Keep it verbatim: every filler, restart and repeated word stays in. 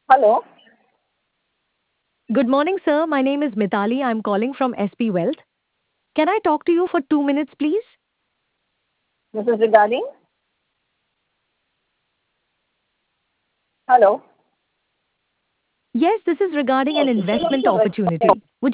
Hello, Good morning, sir. My name is Mitali. I'm calling from S P Wealth. Can I talk to you for two minutes, please? this is regarding. Hello. Yes, this is regarding an investment opportunity. Would